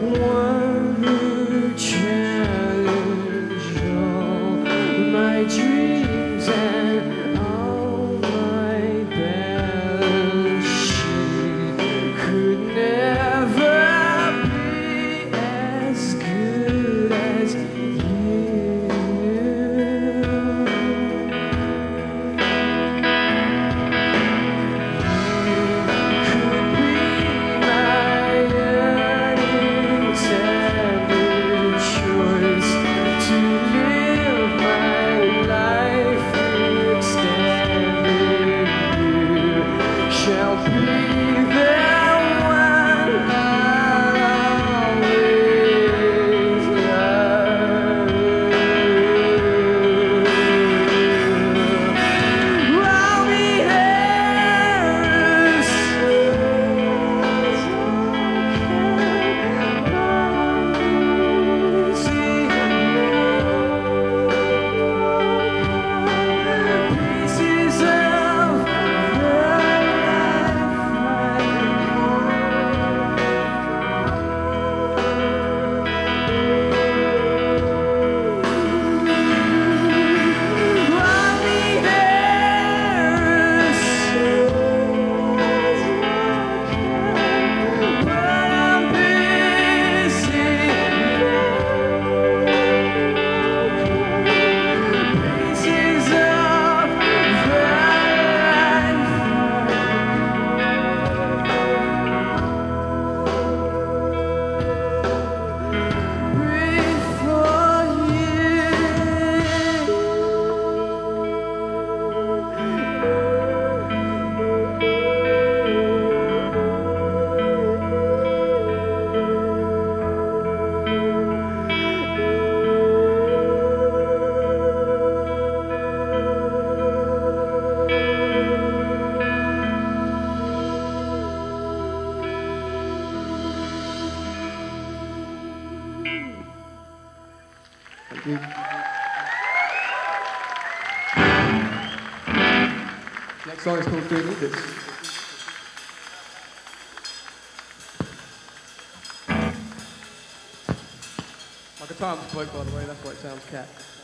one who challenged all my dreams and all my battles. She could never be as good as you. Shall be there when I'll always love you. I'll be there as soon as pieces of Thank you. Next song is called Three Minutes. My guitar was broke, by the way, that's why it sounds cat.